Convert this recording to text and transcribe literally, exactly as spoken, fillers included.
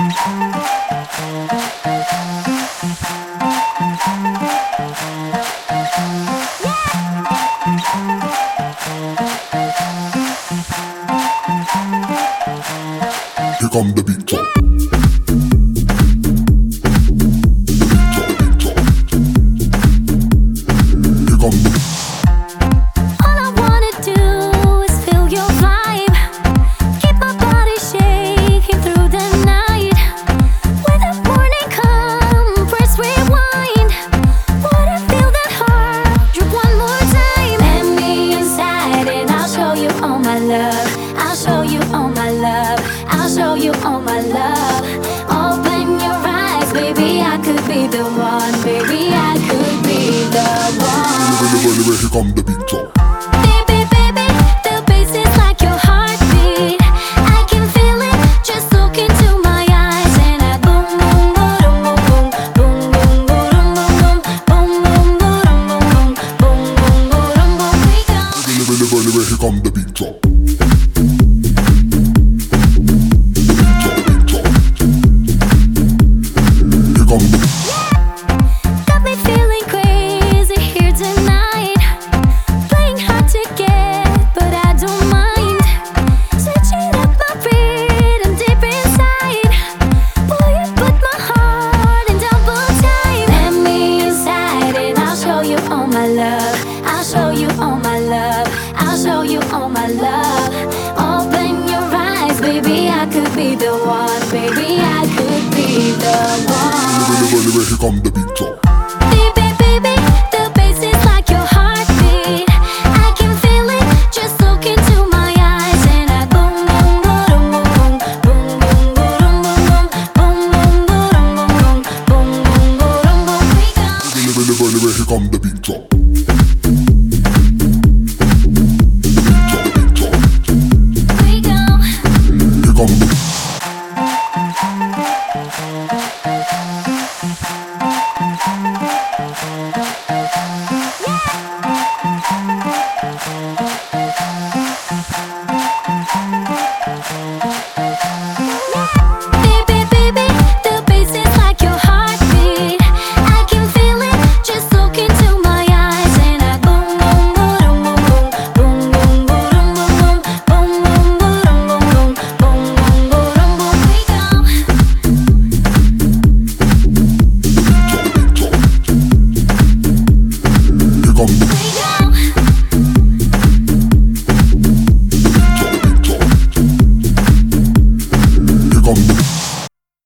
Here come the beat drop. Here come the All I wanna do is feel your vibe. Keep my body shaking through the night. When the morning comes, press rewind. Wanna feel that heart drop one more time. Let me inside and I'll show you all my love. I'll show you all my love. I'll show you all my love. Open your eyes, baby, I could be the one. Baby, I could be the one. Here come the beat drop. Baby, baby, the bass is like your heartbeat. I can feel it, just look into my eyes. And I boom, boom, boom, boom, boom, boom, boom, boom, boom, boom, boom, boom, boom, boom, boom, boom, we go. Here come the beat drop. Got me feeling crazy here tonight. Playing hard to get, but I don't mind. Switching up my rhythm deep inside. Boy, you put my heart in double time. Let me inside and I'll show you all my love. I'll show you all my love. I'll show you all my love. Open your eyes, baby, I could be the one. Baby, I could be the one. Here come the beat drop.